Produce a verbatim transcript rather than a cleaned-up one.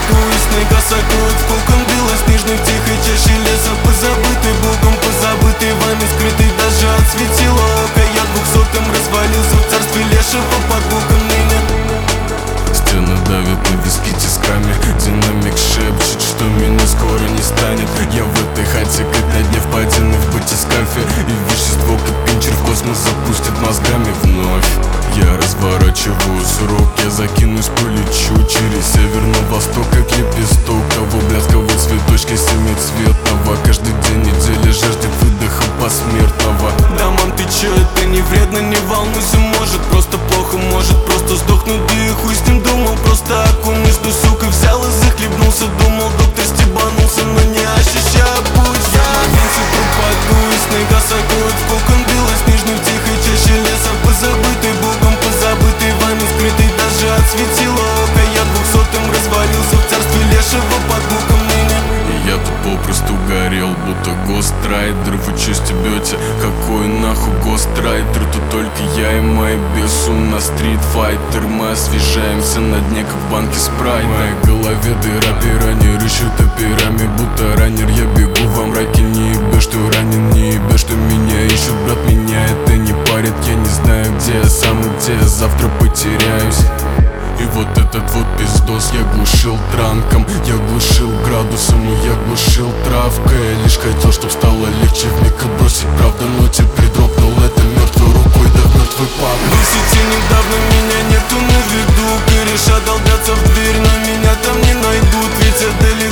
и сны косокроют в кокон белоснежный в тихой чаще леса, позабытый Богом, позабытый вами, скрытый даже от светила ока. Я двухсотым развалился в царстве лешего под боком ныне. Стены давят на виски тисками, динамик шепчет, что меня скоро не станет. Я в этой хате как на дне впадины в батискафе, и вещество как пинчер в космос запустит мозгами вновь. Я разворачиваю сурок, я закинусь, полечу через север на восток, как лепесток того блядского цветочка семицветного. Каждый день недели жаждет выдоха посмертного. Да, мам, ты чё, это не вредно, не волнуйся, может просто плохо, может просто сдохнуть, да и хуй с ним. Думал просто окунусь, ну сука, взял и захлебнулся. Думал, доктор стебанулся, но не ощущаю путь. Я на винце пропаду, и сны косокроют в кокон белоснежный в тихой чаще леса, позабытый Богом, позабытый вами, скрытый даже от светила ока. Я двухсотым развалился в царстве лешего под боком ныне. Я тут попросту горел, будто гострайдер. Вы чё стебёте? Какой нахуй гострайдер? Тут только я и мои бесы на стритфайтер. Мы освежаемся на дне, как в банке спрайта. В моей голове дыра, пираньи рыщут операми, будто раннер. Я бегу во мраке, не ебе, что ранен, не ебе, что меня ищут. Брат, меня это не парит, я не знаю, где я сам и где я завтра потеряюсь. И вот этот вот пиздос я глушил транком, я глушил градусом, и я глушил травкой. Я лишь хотел, чтоб стало легче вмиг отбросить, правда, но теперь дропнул это мертвой рукой, да в мертвый пап. В сети недавно меня нету на виду, кореша долбятся в дверь, но меня там не найдут, ведь я далеко.